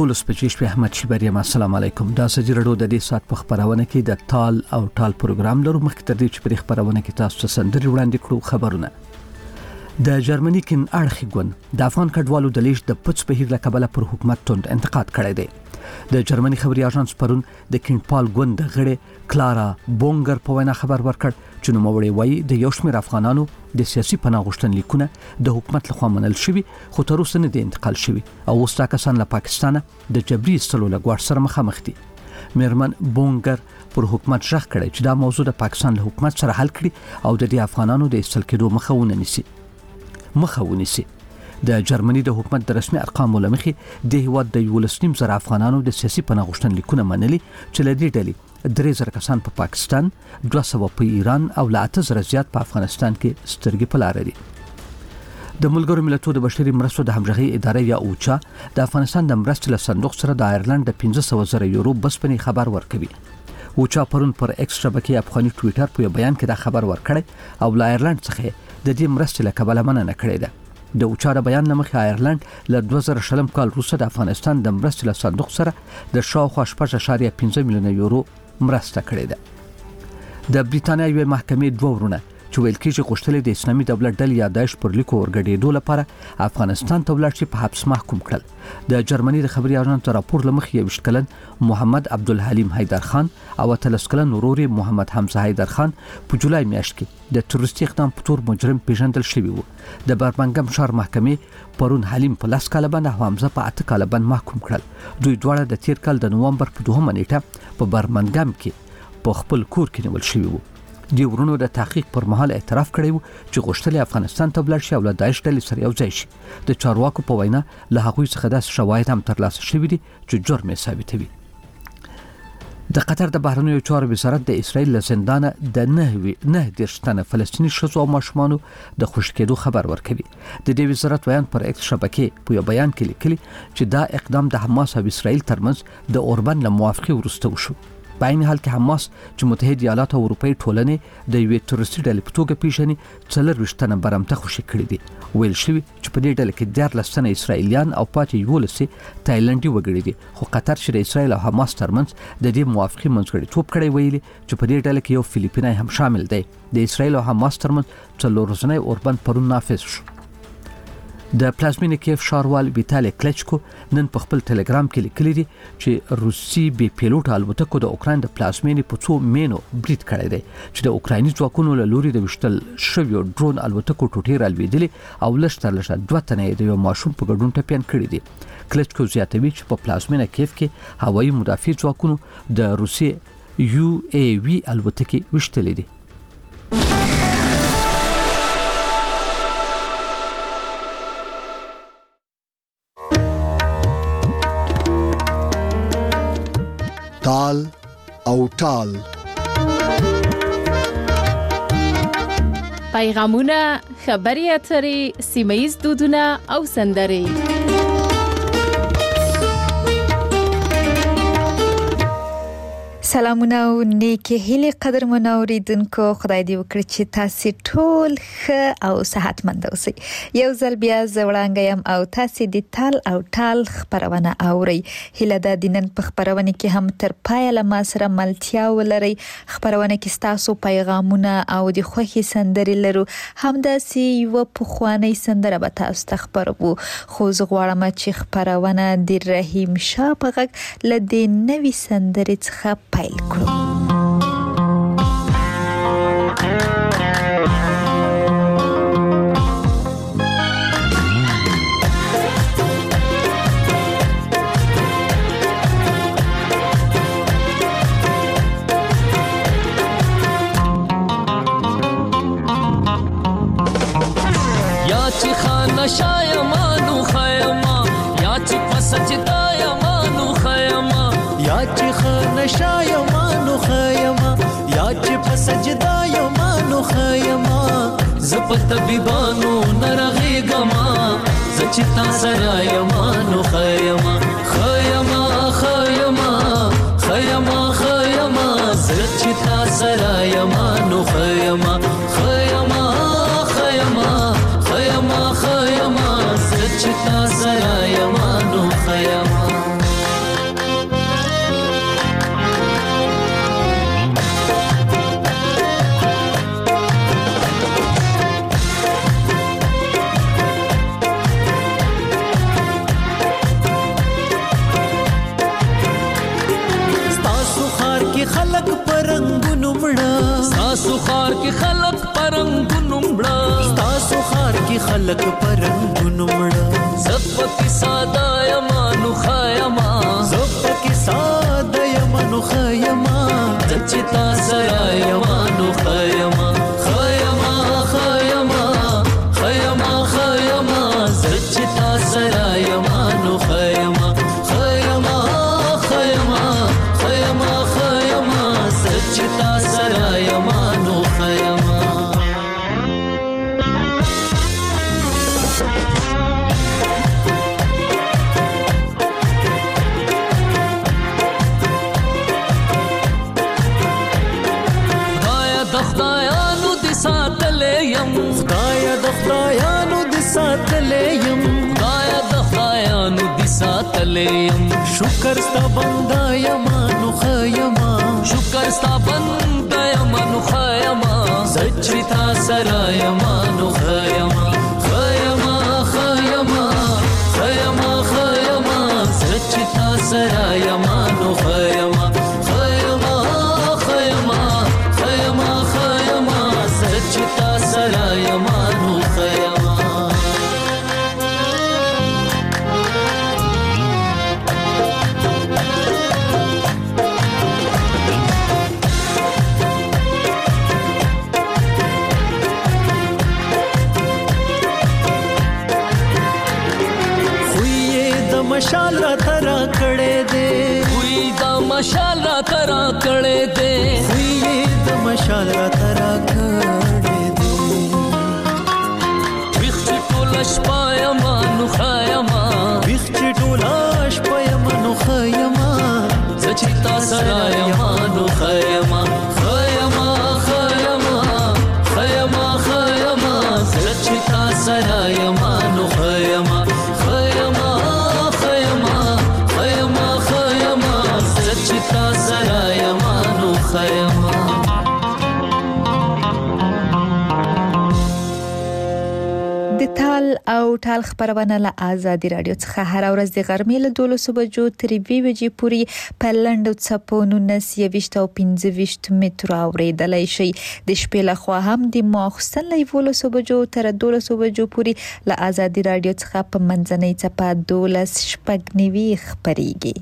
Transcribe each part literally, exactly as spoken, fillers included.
ټول سپیچ په احمد شیبریم السلام علیکم. دا سجی رډو د دې سات په خبرونه کې د ټال او ټال پروګرام لرو. مخکې تر دې چې په خبرونه کې تاسو ته سندري وړاندې کړو خبرونه. د جرمني کین اړخي ګوند د افغان کډوالو د لیش د پڅ په هیله قبل پر حکومت توند انتقاد کړی دی. د جرمني خبري اژانس پرون د کین پال ګوند د غړي کلارا بونګر په وینا خبر ورکړ چې نو موري وایي د یو شمېر افغانانو د سیاسي پناه غوښتنلیکونه د حکومت لخوا منل شوی خو تر اوسه نه دي انتقال شوی او اوس دا کسان له پاکستان د جبري استلو لګوړ سره مخامخ دي. میرمن بونګر پر حکومت ژغ کړی چې دا موضوع د پاکستان له حکومت سره حل کړي او د دې افغانانو د استل کېدو مخه ونیسي مخه ونیسي. د جرمني د حکومت د رسمي ارقامو لمخې د هیواد د یولسنیم زره افغانانو د سیاسي پناه غوښتنلیکونه منلي چې لدی ډلې درې زره کسان په پا پاکستان، دوه سوه په ایران او له اته زره زیات په افغانستان کې سترګې په لار دي. د ملګرو ملتونو د بشري مرستو د همغږي ادارې یا اوچا د افغانستان د مرستې له صندوق سره د آیرلند د پنځه سوه زره یورو بسپنی خبر ورکوي. اوچا پرون پر ایکس شبکې افغاني ټوئیټر په بیان کې دا خبر ورکړی او له آیرلند څخه د دې مرستې له کبله مننه کړې ده. د اوچا د بیان لمخې آیرلند له دوه زره شلم کال وروسته د افغانستان د مرستې له صندوق سره د شاوخوا شپږ اعشاریه پنځه میلیونه یورو مرسته کړې ده. د بریتانیا یوې محکمې دوه ورونه چې ویل کېږي غوښتل د اسلامي دولت ډلې یا داعش پر لیکو ورګډېدو لپاره افغانستان ته ولاړ شي په حبس محکوم کړل. د جرمني د خبري اژانس راپور لمخې یو ویشت کلن محمد عبدالحلیم حیدر خان او اتلس کلن ورور محمد حمزه حیدر خان په جولای میاشت کې د تروریستي اقدام په تور مجرم پیژندل شوی وو. د برمنګم ښار محکمې پرون حلیم په لاس کاله باندې او حمزه په اته کاله باندې محکوم کړل. دوی دواړه د تیر کال د نومبر په دوهمه نیټه په برمنګم کې په خپل کور کې نیول شوی وو. دی ورونو د تحقیق پر مهال اعتراف کړی وو چې غوښتل افغانستان ته ولاړ شي او له داعش ډلې سره یو ځای شي. د چارواکو په وینا له هغوی څخه داسې شواهد هم ترلاسه شوي دي چې جرم یې ثابتوي. د قطر د بهرنیو چارو وزارت د اسرائیل له زندانه د نه نه دېرش تنه فلسطیني ښځو او ماشومانو د خوشي کېدو خبر ورکوي. د دې وزارت ویان پر ایکس شبکې په یو بیان کې لیکلي چې دا اقدام د حماس او اسرائیل ترمنځ د اوربن له موافقې وروسته وشو. په عین حال کې حماس چې متحده ایالات او اروپאי ټولنې د یوې تروریستي ډلې په توګه پیژني څلورویشت تنه برمته خوشي کړي دي. ویل شوي چې په دې ډله کې دیارلس تنه اسرائیلیان او پاتې یولس تایلنډي وګړي دي. خو قطر چې د اسرائیل او حماس ترمنځ د دې موافقې منځګړیتوب کړی ویلي چې په دې ډله کې یو فلیپینای هم شامل دی. د اسرائیل او حماس ترمنځ څلور ورځنی اوربند پرون نافذ شو. د پلازمینې کیف ښاروال ویتالی کلچکو نن په خپل ټلګرام کې لیکلي دي چې روسي بي پیلوټ الوتکو د اوکراین د پلازمینې په څو مینو برید کړی دی چې د اوکرایني ځواکونو له لوري د وشتل شویو ډرون الوتکو ټوټې رالوېدلې او لږ تر لږه دوه تنه د یو ماشوم په ګډون ټپیان کړي دي. کلچکو زیاتوي چې په پلازمینې کیف کې هوایي مدافع ځواکونو د روسي یو ای وی الوتکې وشتلې دي. ټال او ټال پیغامونه، خبري اترې، سیمه ییز دودونه او سندرې. سلامونه او نیکی هیلې قدرمن اوریدونکو، خدای دې وکړي چې تاسو ټول ښه او صحتمند اوسئ. یو ځل بیا زوړانګ یم او تاسو د ټال او ټال خبرونه اورئ. هیله ده د نن په خبرونه کې هم تر پایه له ما سره ملتیا ولرئ. خبرونه کې تاسو پیغامونه او د خوښي سندرې لرو. همداسې یو پخوانی سندره به تاسو ته خبرو. خو زه غواړم چې خبرونه د رحیم شاه په غږ له دې نوې سندرې څخه پیل کړو. یا چې خانه شایمانو خیما یا چې پسجدا یمانو خیما یا چې خانه شایمانو خیما یا چې پسجدا یمانو خیما زپ طبيبانو نرغي گما زچتا سرا یمانو خیما خیما خیما خیما خیما زچتا سرا یمانو خیما خیما خیما خیما خیما زچتا سرا یمانو خیما ستاسو خار کې خلق پرنګونو مړه ستاسو خار کې خلق پرنګونو مړه زپ کې ساده یمانو خایما زپ کې ساده یمانو خایما چچتا سره یمانو خایما خایما خایما خایما خایما چچتا سره یمانو خایما خایما خایما خایما خایما چچتا سره یمانو خایما خدایانو د ساتلې يم خدای د خدایانو د ساتلې يم خدای د خدایانو د ساتلې يم شکر ستا بندا یم نو خیما شکر ستا بندا یم نو خیما سچتا سره یم نو خیما خیما خیما خیما خیما سچتا سره یم نو خیما خیما خیما خیما خیما سچتا سره یم نو خیما مشال را ترا کړه دے وی دا مشال را ترا کړه دے وی دا مشال را ترا کړه دے وخت ټولش پایما نو خایما وخت ټولش پایما نو خایما سچتا سره یما نو خایما خایما خایما خایما خایما سچتا سره یما نو خایما خایما چتا سره یما نو خیما د تال او ټال خبرونه له آزادي رادیو څخه هر ورځ د غرمې له دولسو بجو تر دوه بجې پورې په لنډو څپو نولس یویشت او پنځه ویشت مترو اورېدلای شي د شپې له خوا هم د ماخستن له یولسو بجو تر دولسو بجو پورې له آزادي رادیو څخه په منځنۍ څپه دولس شپږ نوي خبريږي.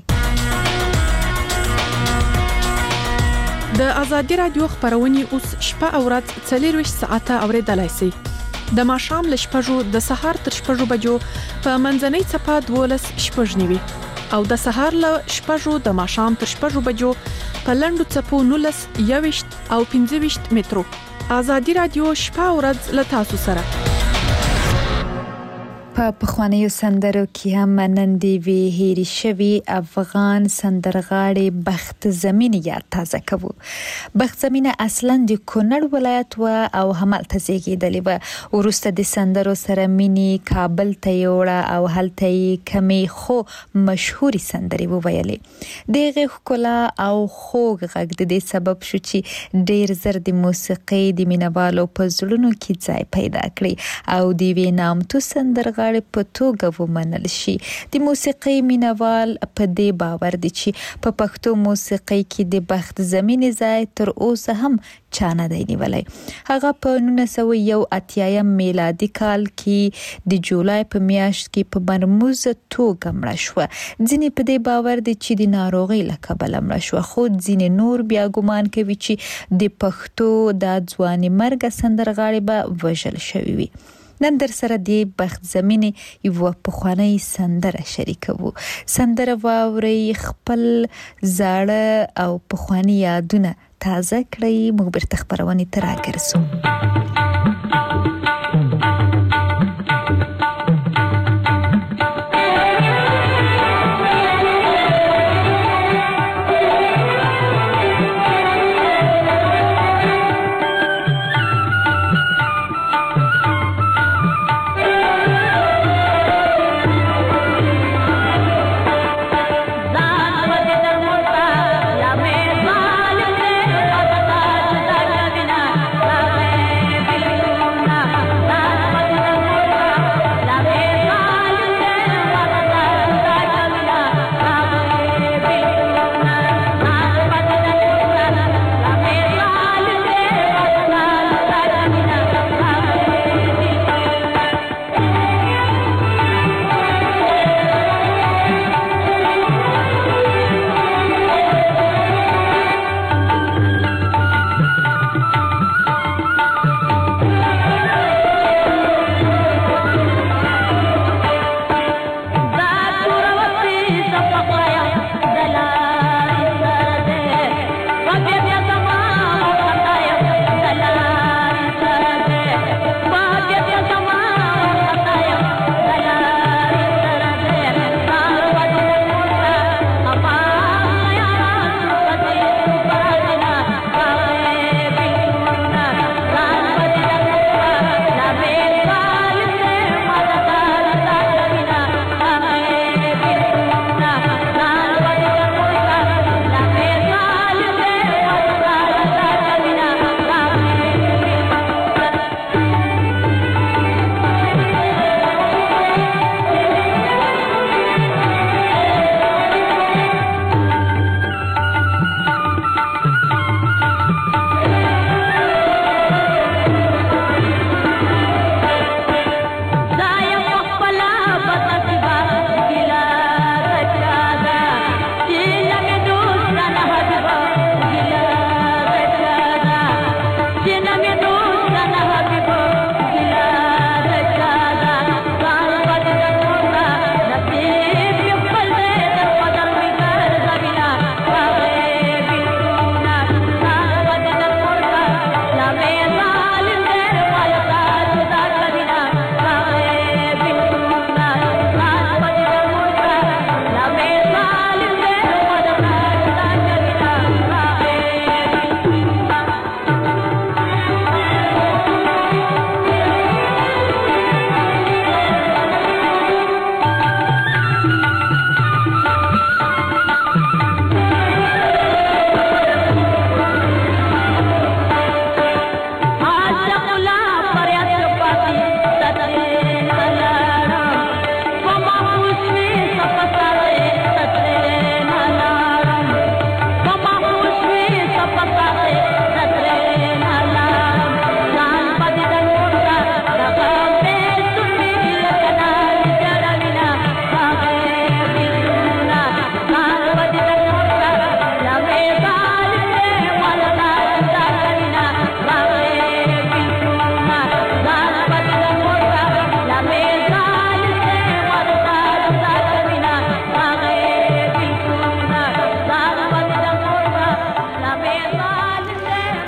د آزادي رادیو خبرونه اوس شپه او ورځ څلور ساعته اوریدلای شي د ماښام ل شپږو د سهار تر شپږو بجو په منځنۍ څپه دولس شپږ نیوي او د سهار ل شپږو د ماښام تر شپږو بجو په لنډو څپو نولس یويشت او پنځه ویشت مترو آزادي رادیو شپه او ورځ ل تاسو سره په پخوانیو سندرو کې هم نندي وی هېری شوی افغان سندرغاړي بخت زمینه یاد تازه کوو. بخت زمینه اصلا د کونړ ولایت و او همالته زیږیدلې و. ورسته د سندرو سره مینی کابل ته یوړه او هلته کمی خو مشهوري سندري وویلې. دغه خلا او خوږ غږ د دې سبب شو چې ډیر زر د موسیقي د مینوالو په زړونو کې ځای پیدا کړي او د وینامتو سندرغاړي په توګه ومنل شي. د موسیقي مینوال په دې باور دي چې په پښتو موسیقي کې د بخت زمینه ځای تر اوسه هم چانه دی نیولای. هغه په نولس سوه یو اتیا میلادي کال کې د جولای په میاشت کې په مرموز توګه مړه شو. ځینې په دې باور دي چې د ناروغي له کبله مړه شو، خو ځینې نور بیا ګومان کوي چې د پښتو د ځواني مرګ سندرغاړي به وژل شوی وي. نن در سره دی بخت زمینه یو پخوانی سندره شریکو. سندره واوري خپل زاړه او پخوانی یادونه تازه کړئ. موږ برته خبرونه تر راګرځو. Be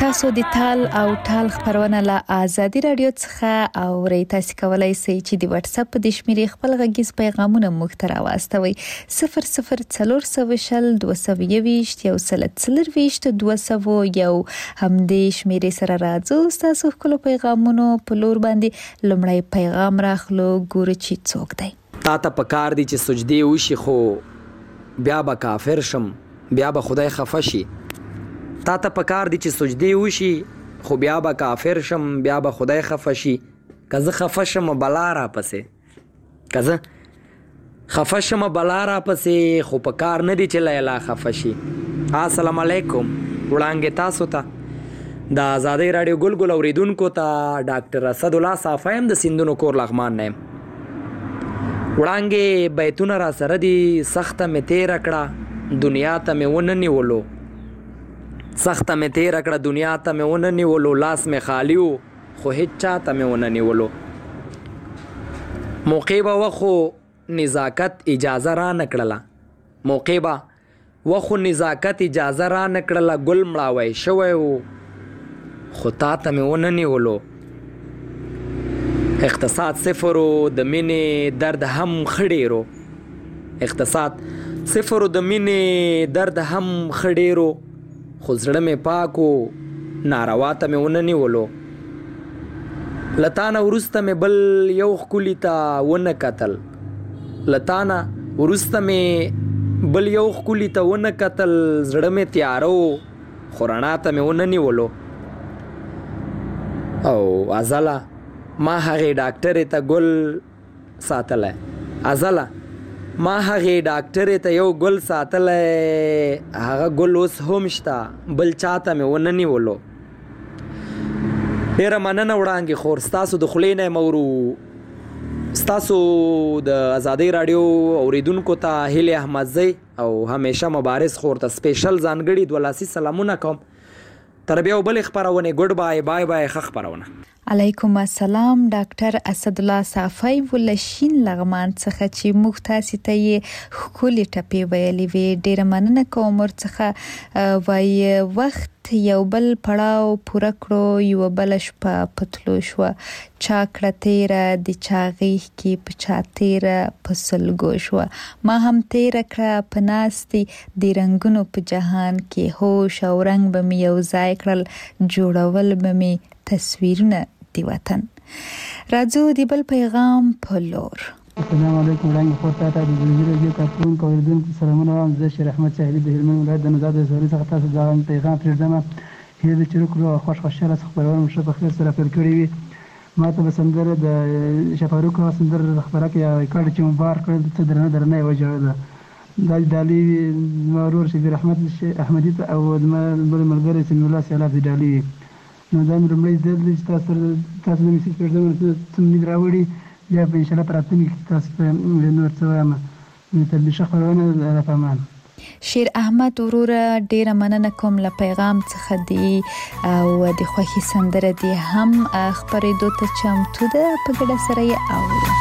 تاسو د تال او ټال خبرونه له آزادي رادیو څخه او ریتاسي کولای شئ چې د واتس اپ د شمیرې خپل غږیز پیغامونه موږ ته راوستوي صفر صفر څلور سوه شل دوه سوه یوویشت یو سل څلور ویشت دوه سوه یو همدې شمیرې سره راځو تاسو خپل پیغامونو په لور باندې لمړی پیغام راخلو ګورو چې څوک دی تا ته پکار دي چې سجدي وشي خو بیا به کافر شم بیا به خدای خفه شي تا ته پکار دي چې سجدي وشي خو بیا به کافر شم بیا به خدای خفه شي که زه خفه شم بلا را پسې که زه خفه شم بلا را پسې خو پکار نه دي چې لیلا خفه شي. السلام علیکم وړاندې تاسو ته د آزادۍ رادیو ګل ګل اوریدونکو ته ډاکټر اسد الله صافی هم د سیندونو کور لغمان نه وړاندې بیتونه را سره دي سخته مې تیره کړه دنیا ته مې ونه نیولو سخته مې تیره کړه دنیا ته مې ونه نیولو لاس مې خالی و خو هیڅ چا ته مې ونه نیولو موقع به وخو نزاکت اجازه را نه کړله موقع به وخو نزاکت اجازه را نه کړله ګل مړاوی شوی و خو تا ته مې ونه نیولو اقتصاد صفر و د مینې درد هم ښه ډېر و اقتصاد صفر و د مینې درد هم ښه ډېر و خو زړه مې پاک و ناروا ته مې ونه نیولو له تا نه وروسته مې بل یو ښکلي ته ونه کتل له تا نه وروسته مې بل یو ښکلي ته ونه کتل زړه مې تیاره و خو رڼا ته مې ونه نیولو او ازله ما هغې ډاکټرې ته ګل ساتلی ازله ما هغې ډاکټرې ته یو ګل ساتلی هغه ګل اوس هم شته بل چا ته مې ونه نیولو ډېره مننه وړاندې خور ستاسو د خولې نه یم اورو ستاسو د آزادۍ راډیو اوریدونکو ته هیلې احمدزی او همیشه مبارز خور ته سپیشل ځانګړي دوه لاسي سلامونه کوم تر بیا بلې خپرونې ګډ بای بای بای ښه خپرونه علیکم السلام ډاکټر اسد الله صافی ولشین لغمان څخه چې موږ تاسو ته یې ښکلې ټپې ویلې وې ډېره مننه کوم ورڅخه وایي وخت یو بل پړاو پوره کړو یو بل شپه پتلو شو چا کړه تیره د چا غیږ کې په چا تیره په سلګو شو ما هم تیره کړه په ناستي د رنګونو په جهان کې هوش او رنګ به مې یو ځای کړل جوړول به مې تصویرونه دی وطن راځو دی بل پیغام په لور. السلام علیکم وړاندې خو ته د زلزلې رادیو کارکونکو اوریدونکو سلامونه وایم زه شیر احمد صاحب د هلمند ولایت د نوزاد ولسوالۍ څخه تاسو ته پیغام پرېږدم هیله ده چې وکړو خوش خوشاله خپرونه مو ښه په خیر سره پیل کړې وي ما ته به سندره د شفاروق هغه سندره د خپره کې یو ریکارډ چې مو بار کړل څه درنه درنه یې وجوړله دا ډالي زما ورور شبیر احمد احمدي ته او زما بل ملګری سمیع الله سیلاب د ډالي نو دا مې لومړی ځل دی چې تاسو تاسو د میسج پرېږدم څه مې راوړي بیا به انشاءالله په راتلونکي کې تاسو ته نور څه وایم نو تر دې ښه خپرونه د پامان شیر احمد وروره ډېره مننه کوم له پیغام څخه دی او د خوښي سندره دی هم خپرېدو ته چمتو ده په ګډه سره یې اورو.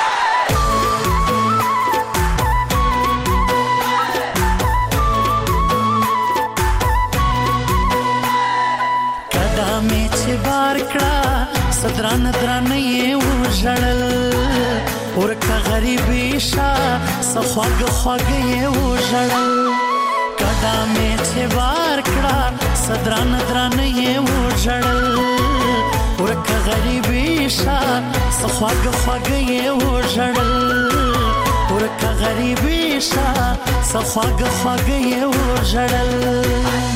صدران درانه یې وژړل ورکه غریبي شا سخواږه خواږه یې وژړل کدا مې چې بار کړه صدران درانه یې وژړل ورکه غریبي شا سخواږه خواږه یې وژړل ورکه غریبي شا سخواږه خواږه یې وژړل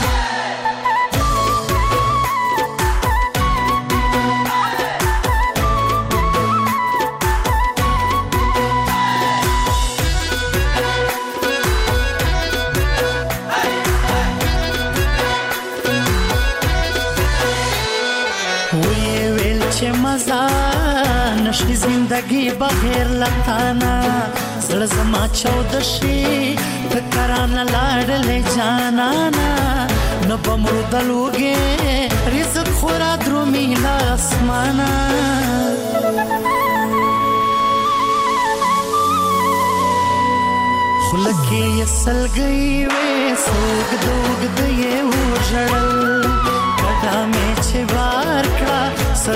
نشي زندگی بغیر لتانا زړه زما چود شي فکرانه لاړلې جانانا نو بمړو دلوګې رزق خورا درومي لا اسمانا خلکې یسل گئی وې سوګ دوګ دې وژړل کډا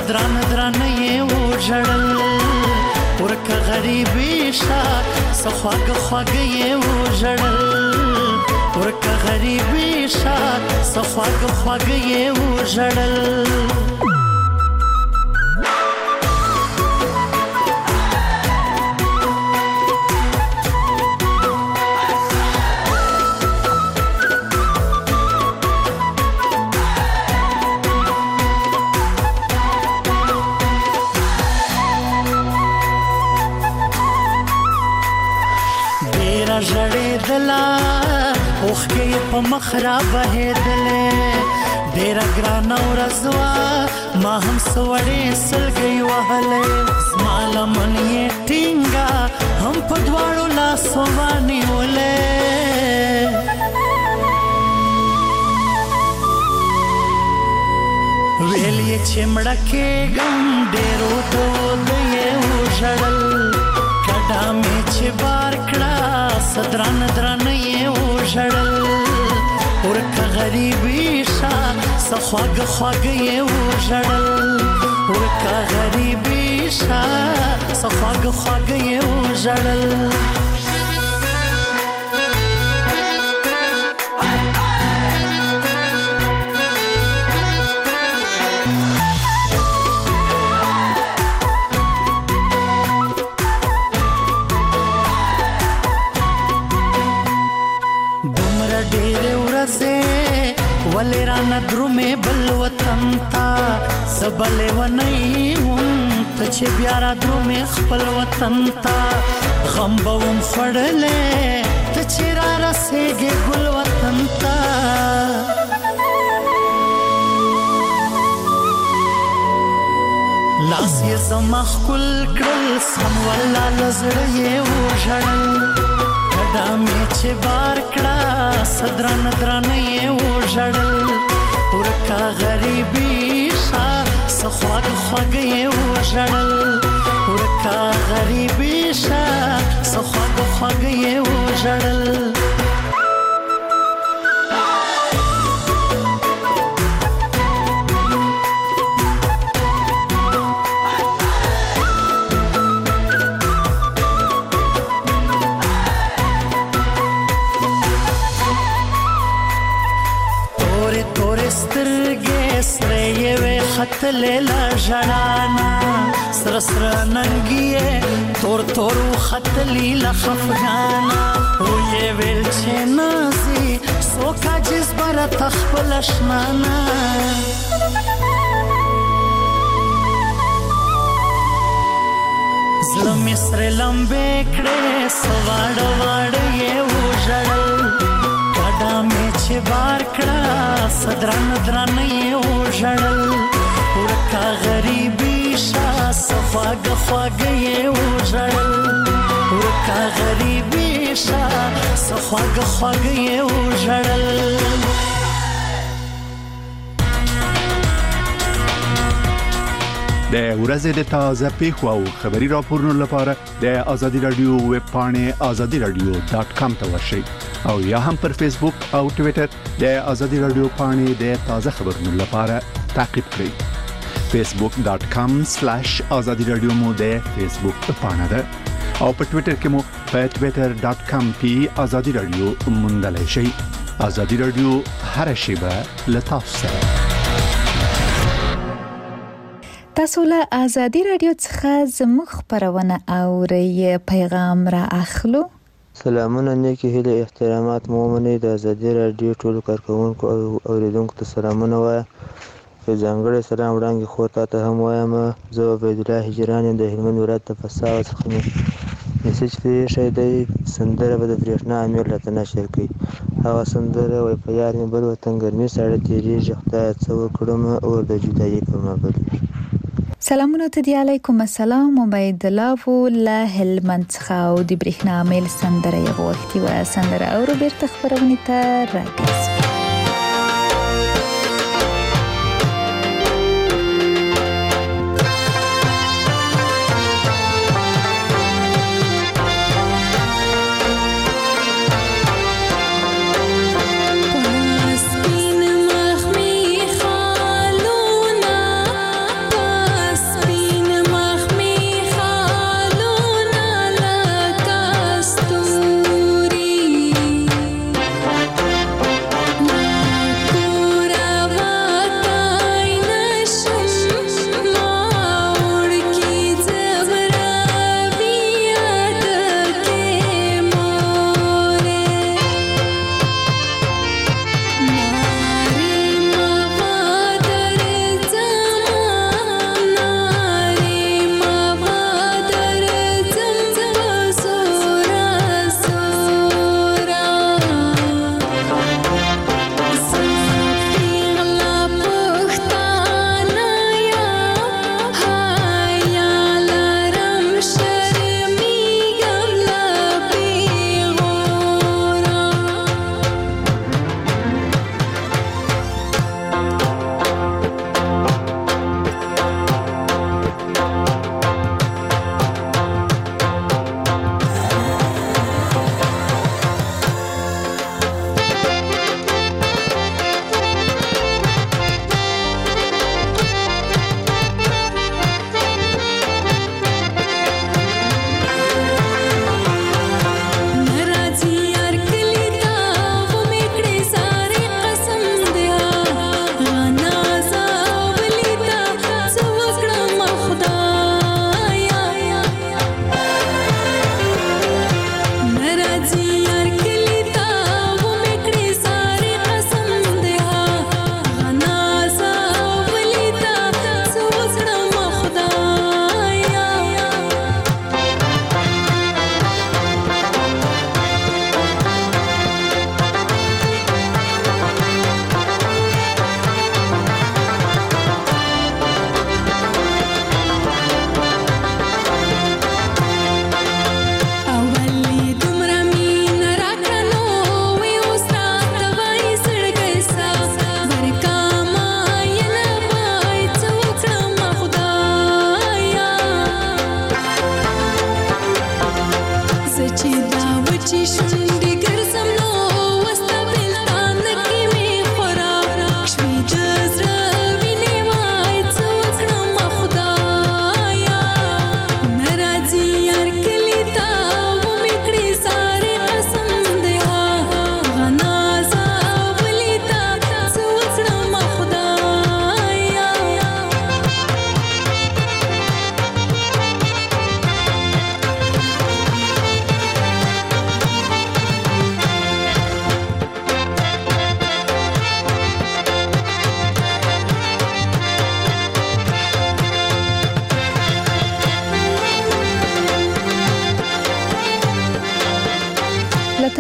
صدران دران یې وژړل ورکه غریبي شا سخواګ خواګ یې وژړل ورکه غریبي شا سخواګ خواګ یې وژړل ژړېدله اوښکې په مخ را بهېدلې ډېره ګرانه ورځ وه ما هم څه وړې سلګۍ وهلې زما لمن یې ټینګه هم په دواړو لاسو ونیولې ویل یې چې مړه کېږم ډېرو دود یې وژړل کډه مې چې بار کړه صدران دران یې وژړل ورکه غریبي شا سخواګ خواګ یې وژړل ورکه غریبي شا سخواګ خواګ یې وژړل ولې رانه درومې بل وطن ته زه بلې ونی وم ته چې بیا را درومې خپل وطن ته غم به وم خوړلی ته چې را رسېږې ګل وطن ته لاس یې زما ښکل کړل سم والله له زړه یې وژړل کډه مې چې بار کړه صدران دران یې وژړل ورکه غریبي شا سخواګ خواګ یې وژړل ورکه غریبي شا سخواګ خواګ یې وژړل خطلې لا ژړانا سره سره ننګې تور تور خطلې لا خفګانا او یې ویل چې نازي سوکا جس بر تخپل شنانا زړه مې سره لمبې کړې سواړ واړ یې وژړل کډه مې چې بار کړه صدران دران یې وژړل ورکه غریبي شا سخواګ خواګ یې وژړل ورکه غریبي شا سخواګ خواګ یې وژړل د ورځې د تازه پیښو او خبري راپورونو لپاره د ازادي رادیو ویب پاڼې ازادي رادیو ډاټ کام ته ورشئ او یا هم پر فیسبوک او ټوئیټر د ازادي رادیو پاڼې د تازه خبرونو لپاره تعقیب کړئ فیسبوک ډاټ کام سلیش ازادي رادیو مو د فیسبوک پاڼه ده او په ټوئیټر کې مو په ټوئیټر ډاټ کام پی ازادي رادیو موندلای شئ ازادي رادیو هر شیبه لتاسو سره تاسو له ازادي رادیو څخه زموږ خبرونه اورئ پیغام را اخلو سلامونه نیکی هیله احترامات مومنه د ازادي رادیو ټولو کارکونکو او اوریدونکو ته سلامونه وایم په ځانګړي سلام وړاندې خو ته هم وایم زه عبید الله هجران د هلمند ولایت د فساو څخه میسج پیښه دی سندره به د برېښنا امیر راته نشر کوي هغه سندره وای په یار مې بل وطن ګرمي ساړه تیریږي خدای څه وکړم اور د جدایي په مابل سلامونه ته دی علیکم السلام عبید الله له هلمند څخه او د برېښنا امیر سندره یې غوښتي و سندره او بیرته خبرونه ته راګرځي Pas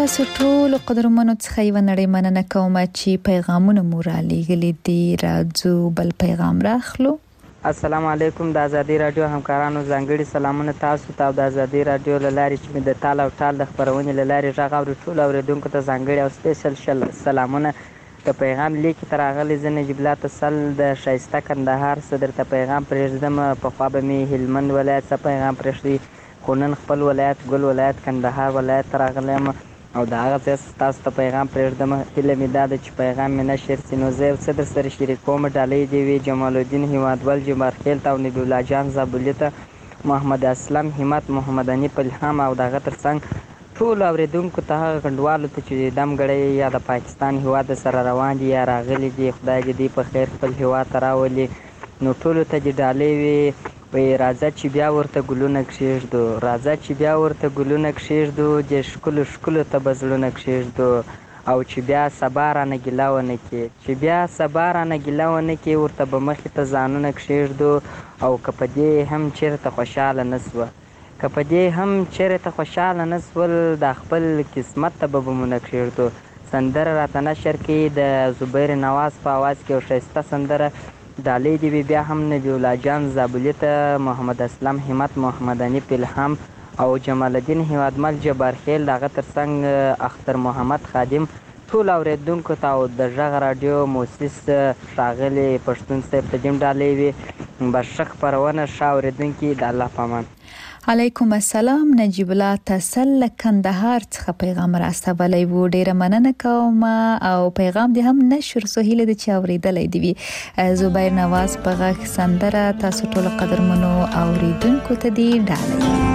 تاسو ټول قدرمنو څخه یو نړۍ مننه کوم چې پیغامونه مو را لېږلي دي. راځو بل پیغام راخلو. السلام علیکم. د ازادي رادیو همکارانو ځانګړي سلامونه تاسو ته او د ازادي رادیو له لارې چې مې د تال او ټال د خپرونې له لارې غږ اوري ټولو اورېدونکو ته ځانګړي او سپیشل سلامونه. که پیغام لیکي ته راغلی زه نجیب الله تسل د ښایسته کندهار څه درته پیغام پرېږدم. پخوا به مې هلمند ولایت څه پیغام پرېږدي، خو نن خپل ولایت ګل ولایت کندهار ولایت ته راغلی یم او د هغه ځای تاسو ته پیغام پرېږدم. هیله مې دا ده چې پیغام مې نشر سي نو زه یو څه در سره شریکوم. ډالۍ دې وي جمال الدین هیوادول جبارخیل ته او نبی الله جان زابلي ته، محمد اسلم همت، محمد انیف الهام او د هغه تر څنګ ټولو اورېدونکو ته، هغه کنډوالو ته چې دم ګړی یا د پاکستان هیواد سره روان دي یا راغلي دي، خدای دې دوی په خیر خپل هیواد ته راولي. نو ټولو ته دې ډالۍ وي. وایي راځه چې بیا ورته ګلونه کښېږدو، راځه چې بیا ورته ګلونه کښېږدو، دې ښکلو ښکلو ته به زړونه کښېږدو، او چې بیا سبا رانه ګیله ونه کړي، چې بیا سبا رانه ګیله ونه کړي، ورته به مخې ته ځانونه کښېږدو. او که په دې هم چېرته خوشحاله نه سوه، که په دې هم چېرته خوشحاله نه سول، دا خپل قسمت ته به بمونه کښېږدو. سندره راته نشر کړي د زبیر نواز په اواز کې یو ښایسته سندره. ډالۍ دې وي بیا هم نبی الله جان زابلي ته، محمد اسلم همت، محمد انیف الهام او جمال الدین هیوادمل جبارخیل، د هغه تر څنګ اختر محمد خادم، ټول اورېدونکو ته او د غږ راډیو مؤسس ښاغلي پښتون صاحب ته دې ډالۍ وي. بس ښه خپرونه، ښه اورېدونکي، د الله په امان. علیکم السلام. نجیب الله تسل کندهار څخه پیغام راستولی وو. ډیره مننه کوم او پیغام دې هم نشر سو. هیله ده چې اوریدلی دی وي. زبیر نواز په غږ سندره تاسو ټول قدرمنو اوریدونکو ته دی ډالۍ.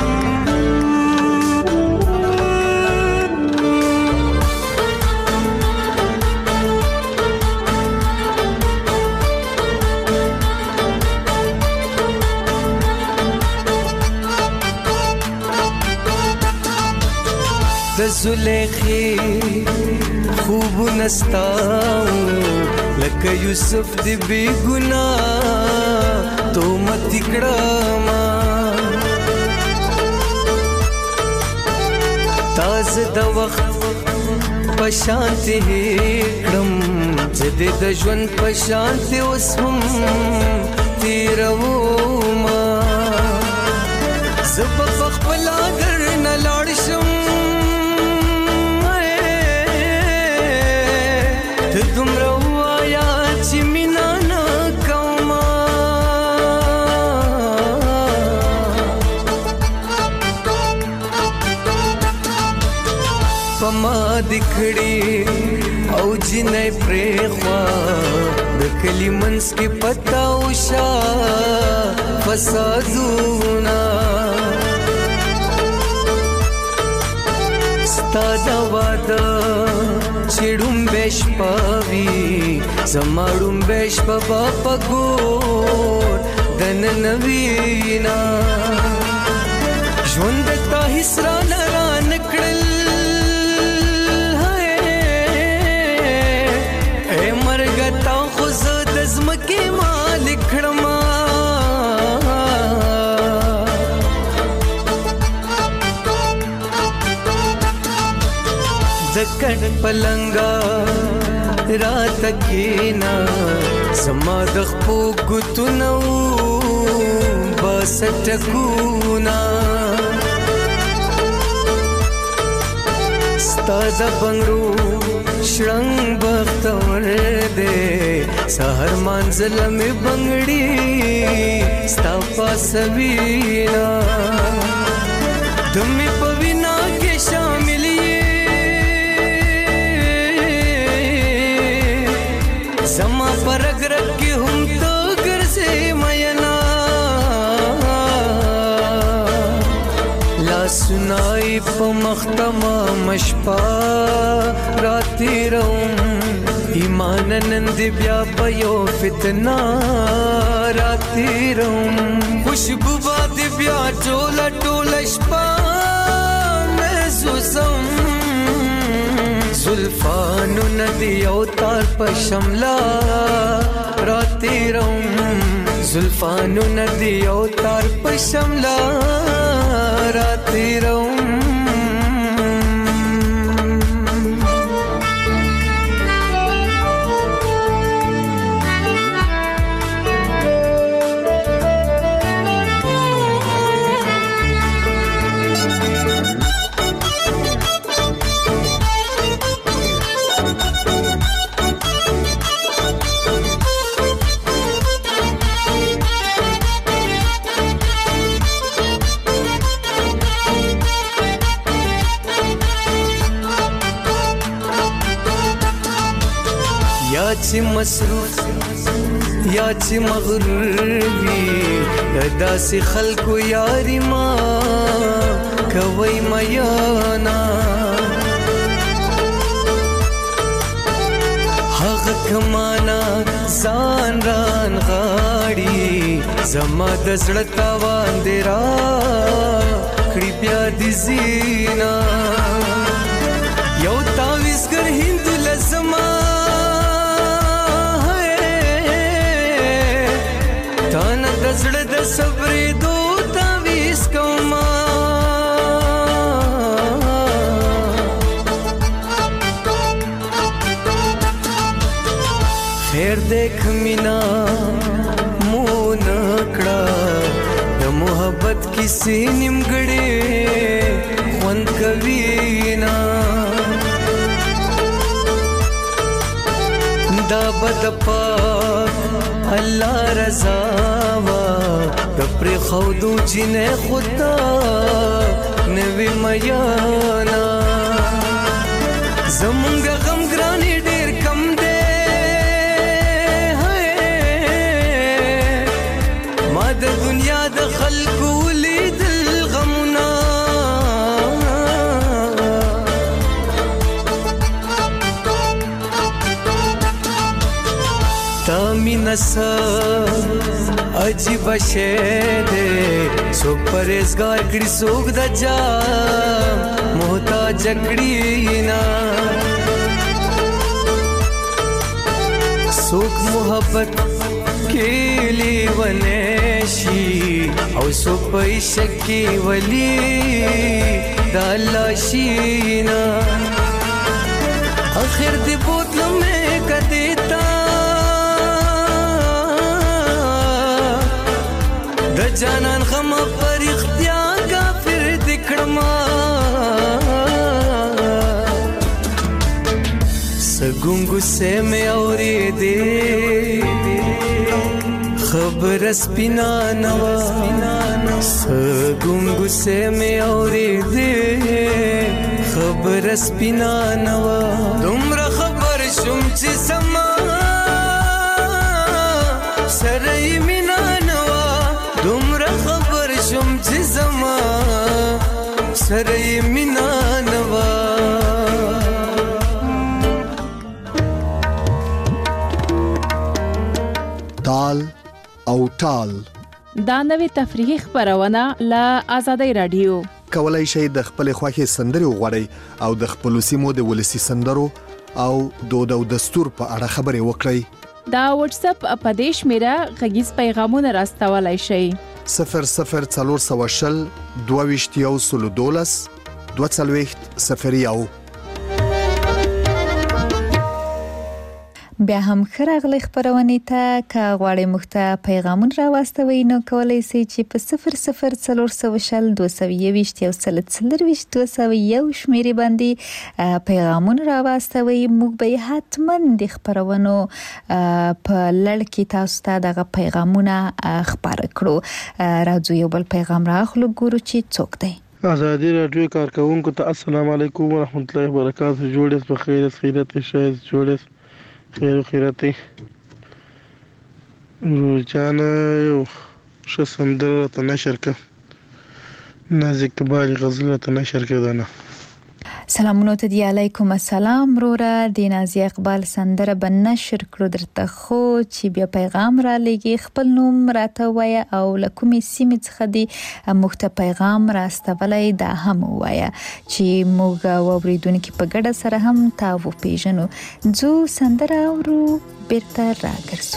د زلیخی خوب نستاو لکه یوسف دی بی گناه تو مت کړما تاز د وخت پشانت کړم زده د ژوند پشانت اوس هم تیرو ما زب خپل اگر نه لاړ شم دومره وایا چې مینا نه کومه په ما د کړي او جنې پرېخوا د کلي منځ کې پتا وشا فسادونه ستا د واده چړم بش پاوی زماړم بش په پګور دن نوینا ژوند ته حسرا لرا نکړل اے مرګ تا خو زد زمکه مالک کړما زکړ پلنګا رات کینا سما د خپو ګتنو بس ټکونا ستاد بنگرو شړنګ بختور دې سحر منزل می بنگړي ستا پاسوینا دمه پوینا کې شامل زما پرګ رګ کې هم تو ګرځې مینا لا سنای په مختما مشپا راتی روم ایمان نند بیا پيو فتنا راتی روم خوشبو باد بیا ټولا ټولا شپا محسوسم زلفانو ندی او تار په شملا راتی روم زلفانو ندی او تار په شملا راتی روم چې مصروف یا چې مغرور وي داسې خلکو یاري ما کوي میانا هغه کمانا ځان ران غاړي زما د زړه تاوان دی را کړي بیا دي زینا یو تاویزګر هندو لزما تانا د زړه د صبرې دو تاویز کوما خیر دیکھ مینا مو نکڑا د محبت کسی نیمګړې خوند کوي نا دا بد پاک الله رضا وا د پر خودو جنې خدا نوی میانا زمونږ غم ګرانی ډیر کم دی د دنیا د خلکو لیدل غمنا تا مینا سا عجیب شے دے سوک پریزگار کڑی سوک دا جا محتاج کڑی نا سوک محبت کیلی ونیشی او سو پیشکی ولی دالا شینا آخر دی بوتلو میں کدیتا دا جانان غم پر اختیار کافر دکڑما سگونگو سے میں اوری دے خبر سپینا نوا سگونگو سے میں اوری دے خبر سپینا نوا دمرا خبر شم چی سما سرائی مینا نوا دمرا خبر شم چی سما سرائی مینا نوا تال او ټال دا نوې تفریحي خبرونه له آزادۍ رادیو کولای شئ د خپل خوښي سندري وغوړئ او د خپل سیمو د ولسی سندرو او دود او دستور په اړه خبري وکړئ دا واتس اپ اپدیش میرا غږیز پیغامونه راستولای شئ صفر صفر څلور سوه شل دوه ویشت یو سل دولس دوه څلوېښت صفر یو بیا هم خراغلی خبرونه ته کا غواړی مخته پیغامون را واستوي نو کولای شئ چې په صفر صفر څلور سوه شل دوه سوه یوویشت یو سل څلرویشت دوه سوه یو شمیرې باندې پیغامون را واستوي موږ به حتما د خبرونو په لړ کې تاسو ته دغه پیغامونه خبر کړو راځو یو بل پیغام راخلو ګورو چې څوک دی آزادی رادیو کارکونکو ته السلام علیکم ورحمت الله وبرکاته جوړس په خیر خیرت شایز جوړس خیر و خیراتی روزانه یو ښه سندره راته نشر کړه نازک بالي غزل راته نشر کړه دنه سلامونه ته دی علیکم السلام وروره د نازي اقبال سندره به نشر کړو درته خو چې بیا پیغام را لګي خپل نوم راته وای او لکومې سیمې څخه دی مخته پیغام راستولای دا هم وای چې موږ اوریدونکو په ګډه سره هم تاسو پیژنو جو سندره ورو بیرته راګرځو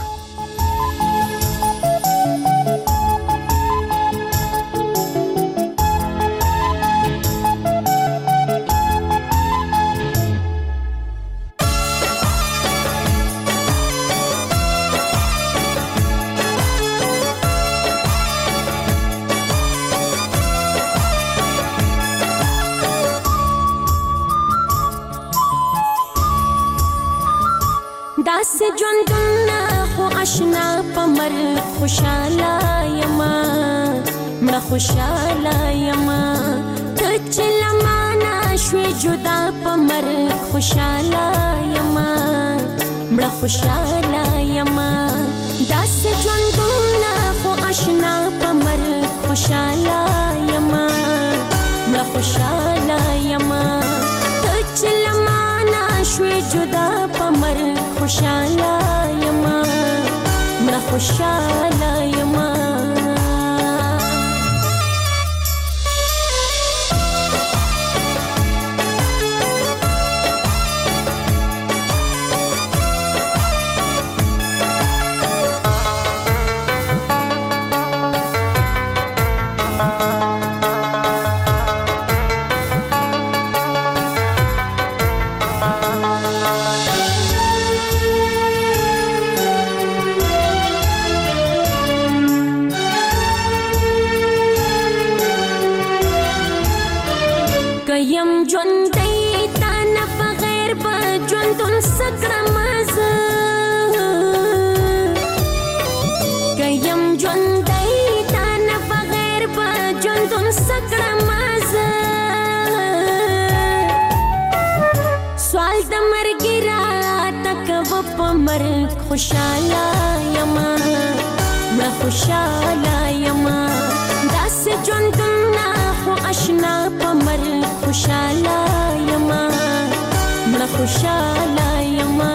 داس ژوندونه خو آشنا پمر خوشاله یما مړه خوشاله یما ته چې لمانه شوې جدا پمر خوشاله یما مړه مړه خوشاله یما داسې ژوندونه خو آشنا په مرګ خوشاله یما مړه خوشاله یما ته چې له مانه شوې جدا په مرګ خوشاله یما مړه خوشاله یما یم ژوندۍ تا نه بغیر به ژوندون څه کړم زه که یم ژوندۍ تا نه بغیر به ژوندون څه کړم زه سوال د مرګي راته کوه په مرګ خوشاله یما مړه خوشاله یما داسې ژوندونه خو آشنا په مرګ خوشاله یما مړه خوشاله یما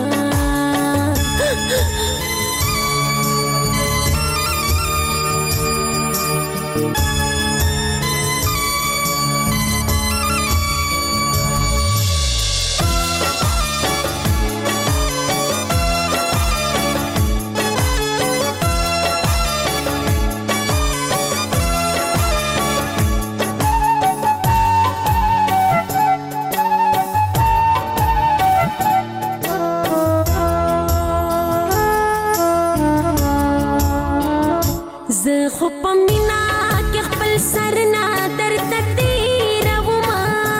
زه خو په مینا کې خپل سر نه درته تېرومه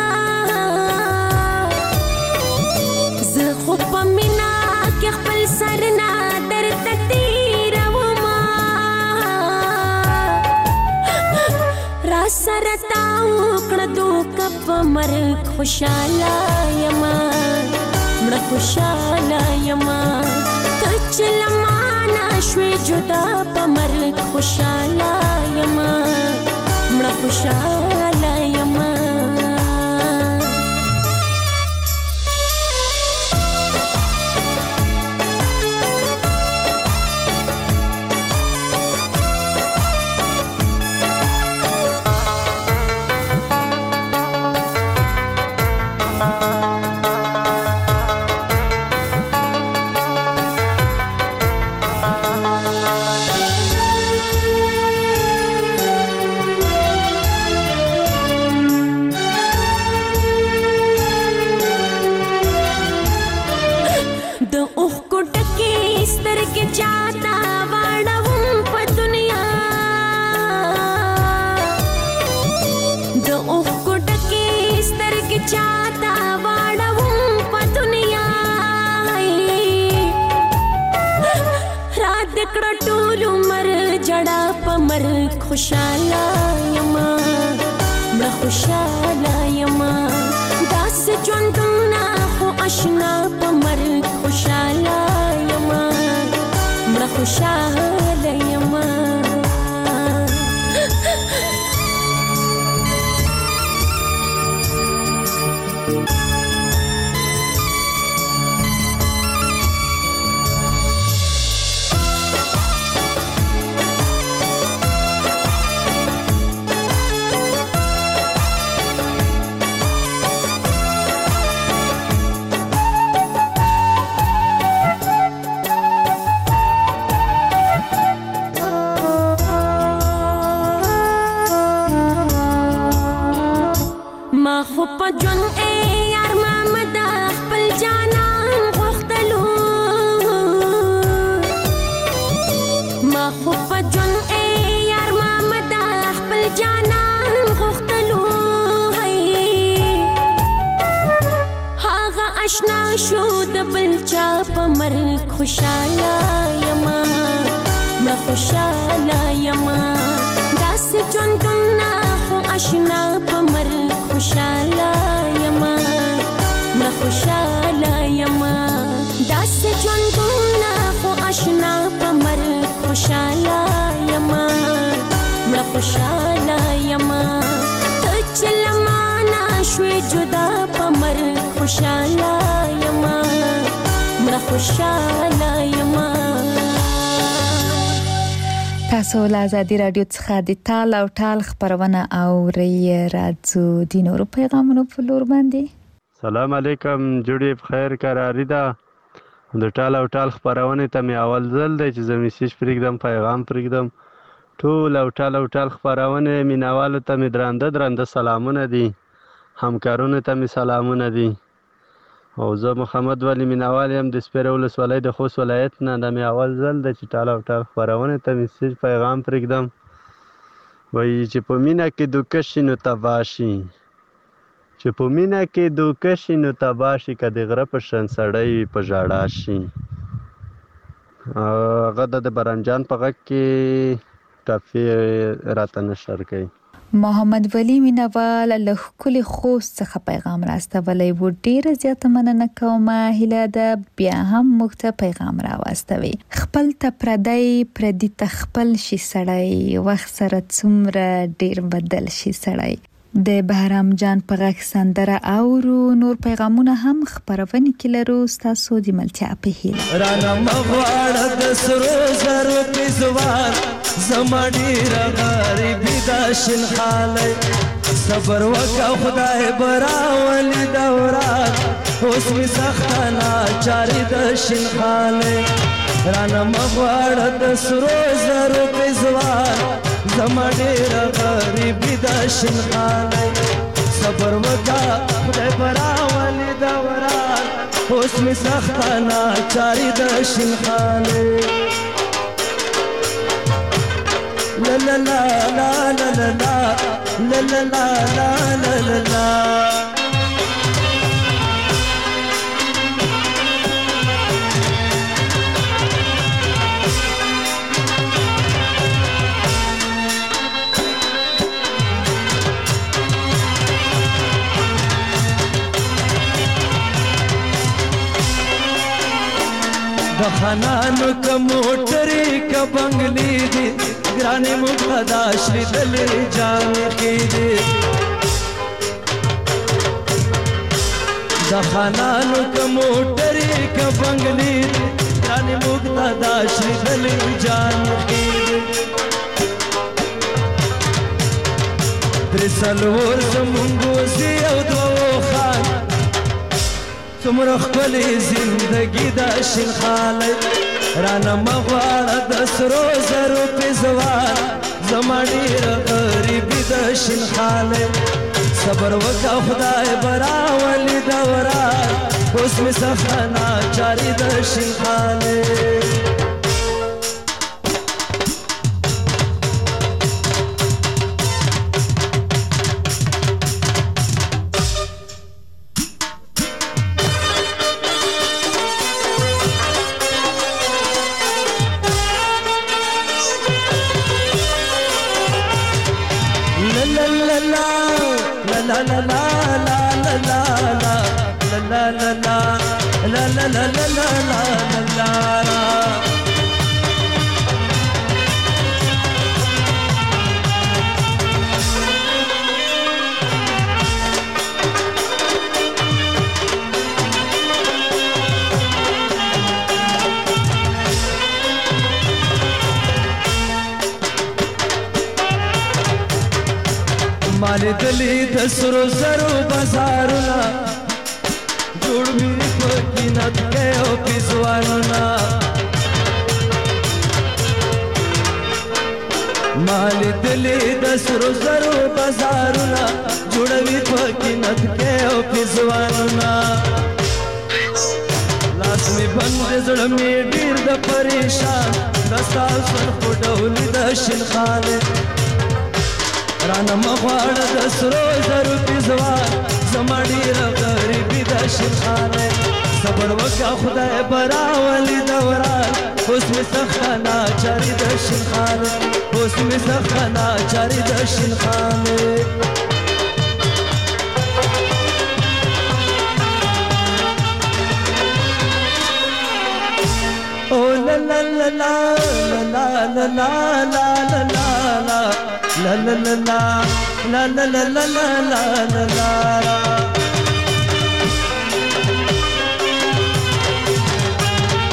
زه خو په مینا کې خپل سر نه درته تېرومه را سره تا وکړه دوکه په مرګ خوشاله یما مړه خوشاله یما ته چې له مانه شوې جدا په مرګ خوشاله یما مړه خوشاله یما چاہتا واڑاوم پا دنیا دو اوخ کو ڈکی سترگ چاہتا واڑاوم پا دنیا رات دکڑا ٹولو مر جڑا پا مر خوشالا یما مر خوشالا یما داس جوندونا خو اشنا پا مر خوشالا یما مړه خوشاله یما خو په جون اے یار محمد خپل جانان غوښتلو ما خو په جون اے یار محمد خپل جانان غوښتلو هغه آشنا شو د بل چا په مرګ خوشاله یما ما خوشاله یما داسې ژوندونه خو آشنا په مرګ خوشاله یما ما خوشاله یما داسې خوشاله یم. تاسو له ازادي رادیو څخه د تال او ټال خبرونه اورئ. راځو د نورو پیغامونو په لور باندې. سلام علیکم، جوړې بخیر قراری ده. د ټال او ټال خبرونه ته مې اول ځل دی چې زه میسیج پرېږدم، پیغام پرېږدم. ټول او ټال او ټال خبرونه مینوالو ته مې درانده درانده سلامونه دي، همکارونو ته مې سلامونه دي. او زه محمد ولی مینوال یم د سپیره ولسوالۍ د خوست ولایت نه. دا مې اول ځل دی چې ټال او ټال خپرونې ته میسیج پیغام پرېږدم. وایي چې په مینه کې دوکه شي نو تباه شي، چې په مینه کې دوکه شي نو تباه شي، که د غره په شان سړی وي په ژړا شي. هغه د برنجان په غږ کې ټاپې راته نشر کوي. محمد ولی مینوال له ښکلي خوست څخه پیغام راستولی و. ډیره زیاته مننه کوم. هیله ده بیا هم موږ ته پیغام راواستوي. خپل ته پردی پردي ته خپل شي سړی، وخت سره څومره ډیر بدل شي سړی. د بهرام جان په غږ سندره اورو. نور پیغامونه هم خبرونه کې لرو. ستاسو د ملتیا په هیله. رانا مغواړه د سرو زرو په زوار زما ډیر غریبی دا شین خاله. صبر وکړه خدای براولي دوران، اوس می سخته ناچاري د شین خاله. رانا مغواړه د سرو زرو په زوار زما ډیر غریبی دا شین خاله. صبر وکړه خدای براولي دوران، اوس می سخته ناچاري د شین خاله. La la la la la la la la la la la la la la. د خانانو که موټرې که بنګلې دي، ګرانې مقتدا شلیدلې جامې کې دي. د خانانو که موټرې که بنګلې دي، ګرانې مقتدا شلیدلې جامې کې دي. درې څلور زمونږ وزې او دوه خان، څومره ښکلې زندګي دا شین خاله. رانا مغواړه د سرو زرو په زوار زما ډېره غریبي د شین خاله. صبر وکړه خدای براولي دوران، اوس مې سخته ناچاري د شین خاله. La la la la la la la la la la la la la la la la la la. مالی دلی د سرو زرو بازارونه، جوړ می په قیمت کې او پیزوانونه. مالی دلی د سرو زرو بازارونه، جوړ می په قیمت کې او پیزوانونه. لاس می بند زړه می ډیر د پریشان، دستا سر په ډولې د شین خاله. رانا مغواړه د سرو زرو په زوار زما ډېره غریبي د شین خاله. صبر وکړه خدای براولي دوران، اوس مې سخته ناچاري د شین خاله. اوس مې سخته ناچاري د شین خاله. Oh la la la la la la la la la la la. La la la la la la la la la la la la.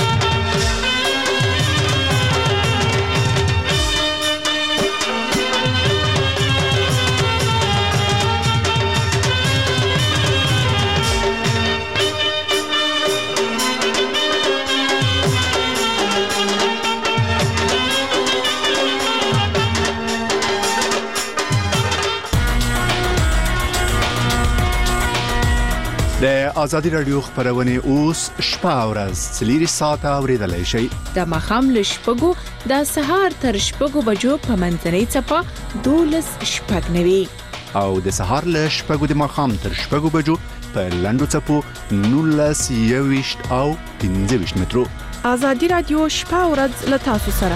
ازادي رادیو خبرونه اوس شپه او ورځ څلور ساعته اوریدلای شئ. د ماخام له شپږو د سهار تر شپږو بجو په منځنۍ چپه دولس شپږ نوي او د سهار له شپږو د ماخام تر شپږو بجو په لاندو چپو نولس یويشت او پنځه ویشت مترو. ازادي رادیو شپه او ورځ له تاسو سره.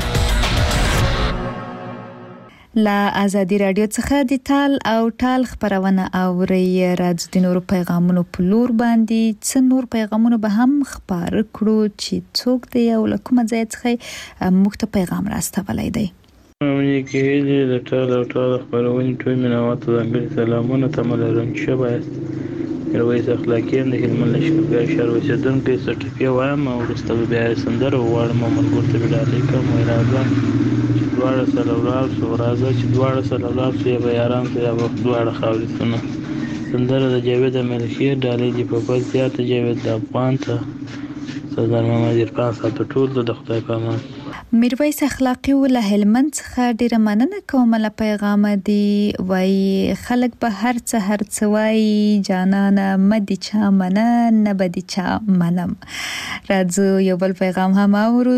لا ازادي رادیو څخه د تال او ټال خبرونه اوري. راځو د نورو پیغامونو په لور باندې څه نور پیغامونه به هم خبر کړو چې څوک دی او کومه ځای څخه موږ ته پیغام راستولای دی. مې کې د ټال او ټال خبرونه ټول منوات د سلامونه تملرن شبه رويس اخلاقي د هلمند لشکرګاه شهر اوسیدونکو سټیفیا وایم او ورسته بیا سندره واړم ملګرو ته ډالې کوم راځم چې دواړه سره ورار سو راځه چې دواړه سره ورار سو یا یاران ته یا دواړه خاورې سونه سندره د جاوید ملخي ډالې دی په پاتې ته جاوید د افغان ته سردار محمد عرفان صاحب ټول د خدای په امان. میرویس اخلاقی ول هلمند څخه ډیره مننه کوم له پیغام دی. وای خلک به هر څه هر څه وای جانانه مدي چا منه نه بدي چا منم. راځو یو بل پیغام هم اورو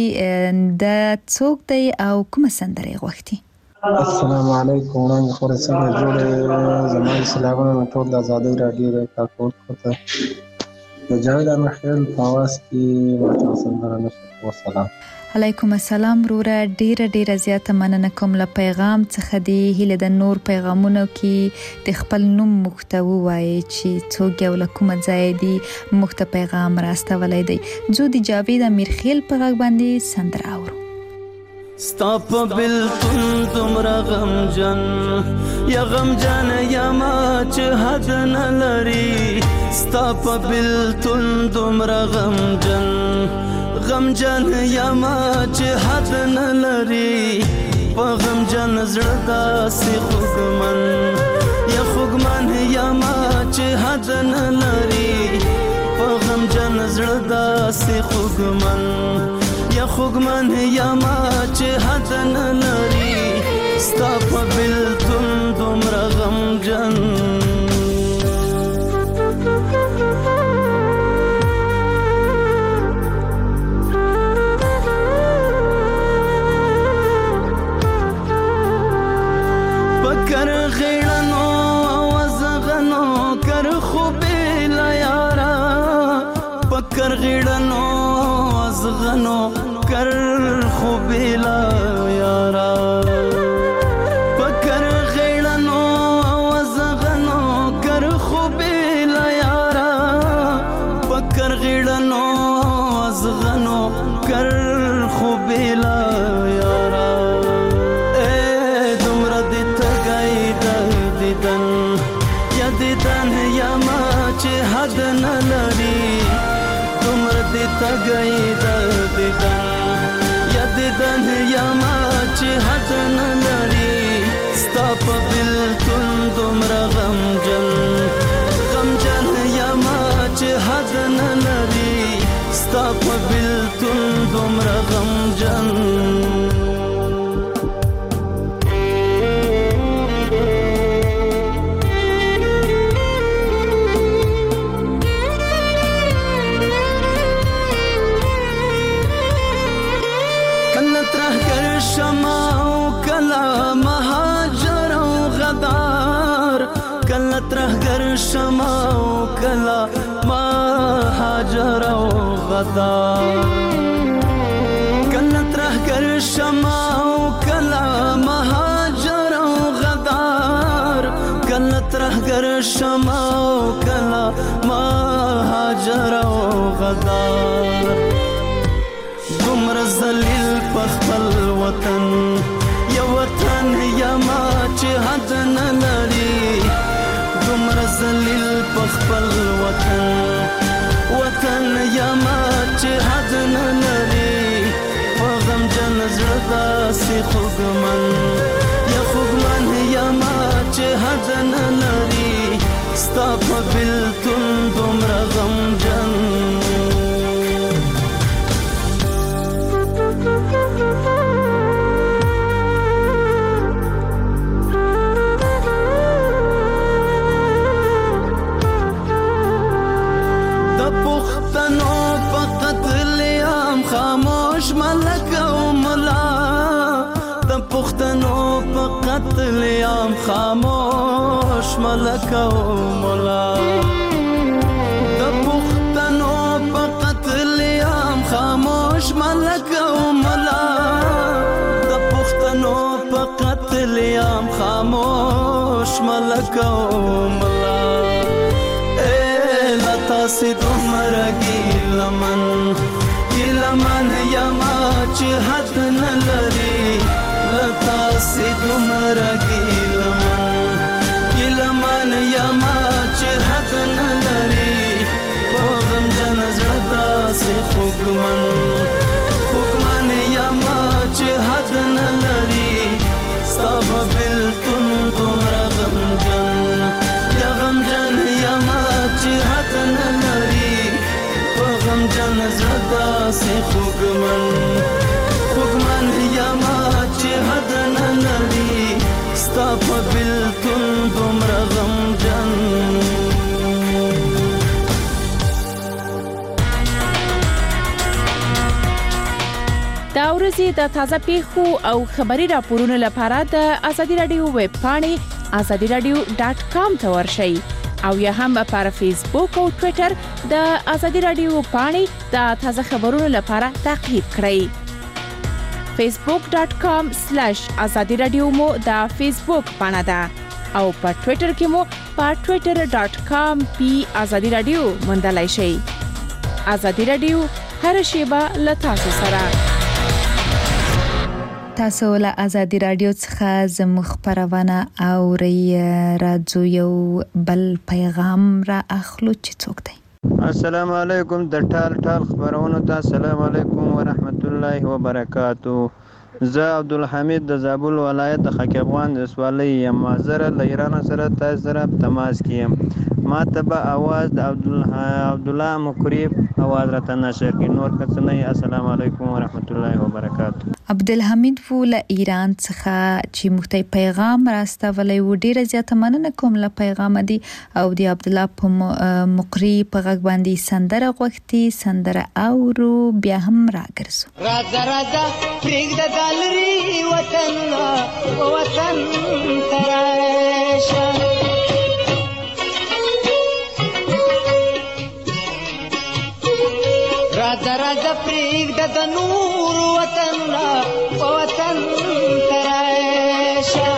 چې د څوک دی او کوم سندره غوښتي. السلام علیکم وړاندې خورې څنګه جوړې زموږ سلامونه ټول د ازادي رادیو د کارکون کوته د جاوید امخیل په आवाज کې ورته سندره نشو. والسلام علیکم السلام وروره. ډیره ډیره زیاته مننه کوم له پیغام څخه دی. هله د نور پیغامونو کې د خپل نوم محتوی وایي چې څوک یو له کوم ځای دی محتوی پیغام راستولای دی. جو دی جاوید امیرخیل په غږ باندې سندره اورو. ستاپ بلتون تمرا غم جن یا غم جن یا ما چې حد نه لري. ستاپ بلتون تمرا غم جن غم جن یا ما چې حد نه لري. په غم جن زړه داسې خوږمن یا خوږمن یا ما چې حد نه لري. په غم جن زړه داسې خوږمن یا خوږمن یا ما چې حد نه لري. ستا په بلتون دومره غمجن پکر غیړنو وزغنو کر خوبې لا یارا. پکر غیړنو وزغنو کر خوبیلا یارا. پکر غیړنو وزغنو کر خوبیلا یارا. پکر غیړنو وزغنو کر خوبیلا یارا. اے دومره دې تګای د دیدن یا دیدن یا ما چې حد نه لري. دومره دې تګای د دیدن دیدن یا ما چې حد نه لري. ستا په بلتون دومره غمجن غمجن یا ما چې حد نه لري. ستا په بلتون دومره غمجن ترهګر شمع او کلا ما هاجر او غدار. کله ترهګر شمع او کلا ما هاجر او غدار. کله ترهګر شمع او کلا ما هاجر او غدار. دومره ذلیل په خپل وطن یا وطن یا ما چې حد نه لري. دومره ذلیل په خپل وطن وطن یا ما چې حد نه لري. په غمجن زړه داسې خوږمن یا خوږمن یا ما چې حد نه لري. ستا په بلتون دومره غمجن پښتنو په قتل عام خاموش ملک او مولا د پښتنو په قتل عام خاموش ملک او مولا د پښتنو په قتل عام خاموش ملک او مولا اے لتا سي دومره ګیلمن ګیلمن یما چې حد نه لري لتا سي دومره ګیلمن ګیلمن یما چې حد نه لري په غم جن زړه داسې خوږمن خوږمن یما چې حد نه لري ستا په بېلتون دومره غمجن یا غمجن یما چې حد نه لري په غمجن زړه داسې خوږمن خوږمن یما چې حد نه لري ستا په بېلتون دومره غمجن دا ورځې د تازه پیښو او خبري راپورونو لپاره د ازادي رادیو ویب پاڼې ازادي رادیو ډاټ کام ته ورشئ او یا هم پر فیسبوک او ټوئیټر د ازادي رادیو پاڼې د تازه خبرونو لپاره تعقیب کړئ. فیسبوک ډاټ کام سلیش ازادي رادیو مو د فیسبوک پاڼه ده او په ټوئیټر کې مو په ټوئیټر ډاټ کام پی ازادي رادیو موندلای شئ. ازادي رادیو هر شیبه له تاسو سره. تاسو له ازادي رادیو څخه زموږ خبرونه اورئ. راځو یو بل پیغام را اخلو چې څوک دی. السلام علیکم د ټال ټال خبرونو ته السلام علیکم ورحمت الله وبرکاتو. زه عبدالحمید د زابل ولایت د خاک افغان د سوالۍ یم. زه له ایران سره تاسو سره تماس کیم. ما ته به اواز د عبدالله مقریب اواز راته نشر کی. نور کڅنه. السلام علیکم ورحمت الله وبرکاتو. عبدالحمید و له ایران څخه چې مختي پیغام راستولې و ډیره زیاته مننه کوم له پیغام دی او دی عبدالله په مقری په غږ باندې سندره غوښتي سندره اورو بیا هم راګرځو. راځه راځه پرېږده دالري وطن وطن تراشه راځه راځه پرېږده د نور وطن وطن تراشه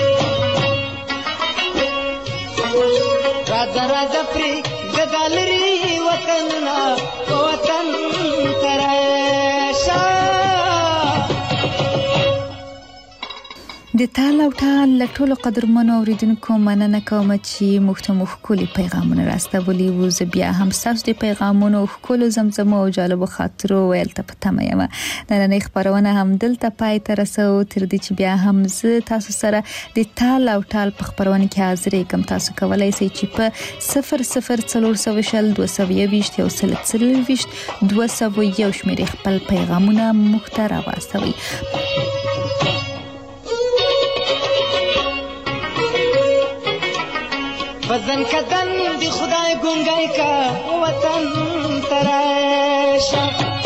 راځه راځه پرېږده دالري وطن وطن تراشه. د تال او ټال له ټولو قدرمنو اوریدونکو مننه کوم چې موږ ته ښکلي پیغامونه راستولي وو. زه بیا هم ستاسو د پیغامونو ښکلو زمزمو او جالبو خاطرو ویل ته په تمه یم. نننۍ خبرونه هم دلته پای ته رسو تر دې چې بیا هم زه تاسو سره د تال او ټال په خبرونه کې حاضر یم. تاسو کولای شئ چې په صفر صفر څلور سوه شل دوه سوه یوویشت یو سل څلوېښت دوه سوه یو شمېرې خپل پیغامونه موږ ته راواستوئ. وطن کدن دی خدای گنگای کا وطن تراشه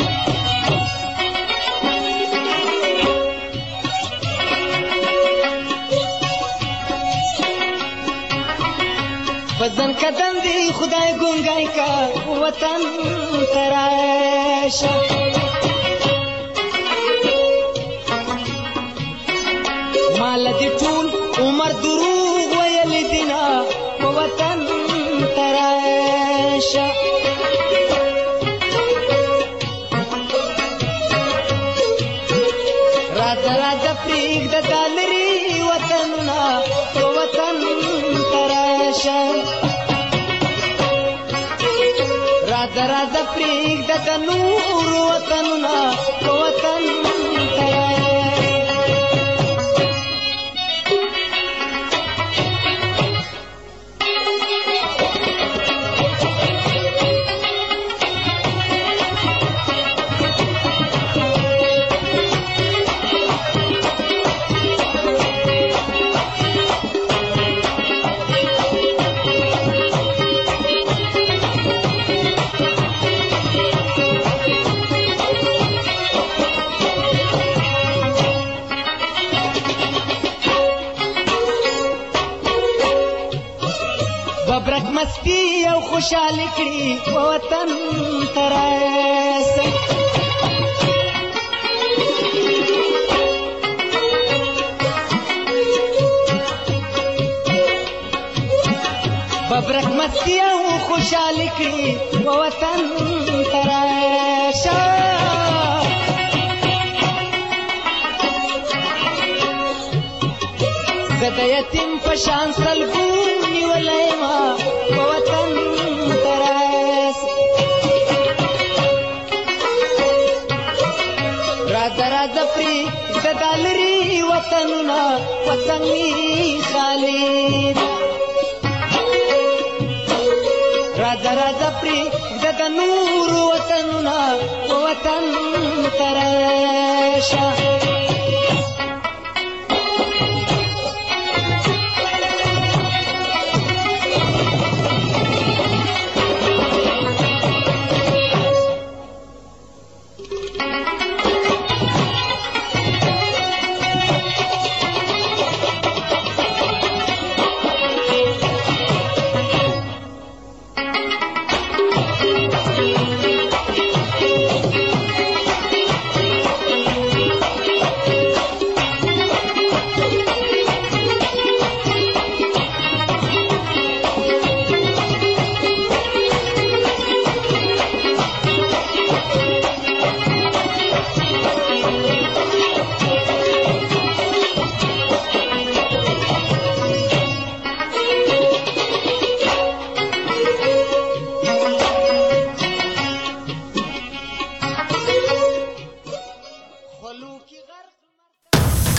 وطن کدن دی خدای گنگای کا وطن تراشه مال دی ټول عمر دروغ ویل دینا وطن تراشه راځه راځه پرېږده دالري وطنونه وطن تراشه راځه راځه پرېږده د نور وطنونه وطن تراشه. مستی او خوشحالي کړي وطن تراشه ببرک مستی او خوشحالي کړي وطن تراشه زه د یتیم په شان سلګو نیولی ما په وطن تراشه راځه راځه پرېږده دا لرې وطنونه وطن مې خالي راځه راځه پرېږده د نورو وطنونه په وطن تراشه